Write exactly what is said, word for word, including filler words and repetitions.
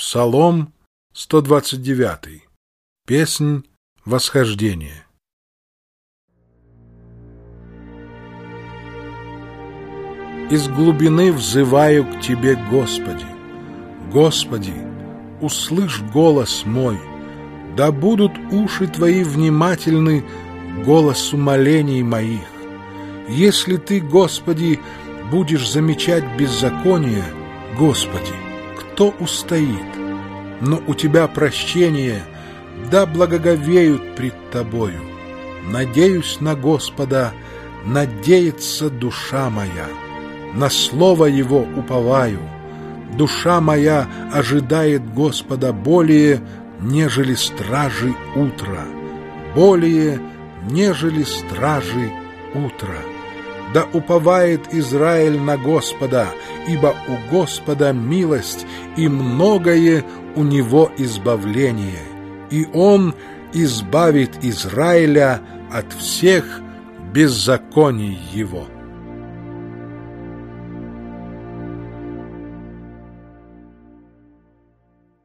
Псалом сто двадцать девятый. Песнь восхождения. Из глубины взываю к Тебе, Господи. Господи, услышь голос мой, да будут уши Твои внимательны к голосу молений моих. Если Ты, Господи, будешь замечать беззаконие, Господи, кто устоит? Но у Тебя прощение, да благоговеют пред Тобою. Надеюсь на Господа, надеется душа моя. На слово Его уповаю. Душа моя ожидает Господа более, нежели стражи утра, более, нежели стражи утра. Да уповает Израиль на Господа, ибо у Господа милость, и многое у Него избавление, и Он избавит Израиля от всех беззаконий его.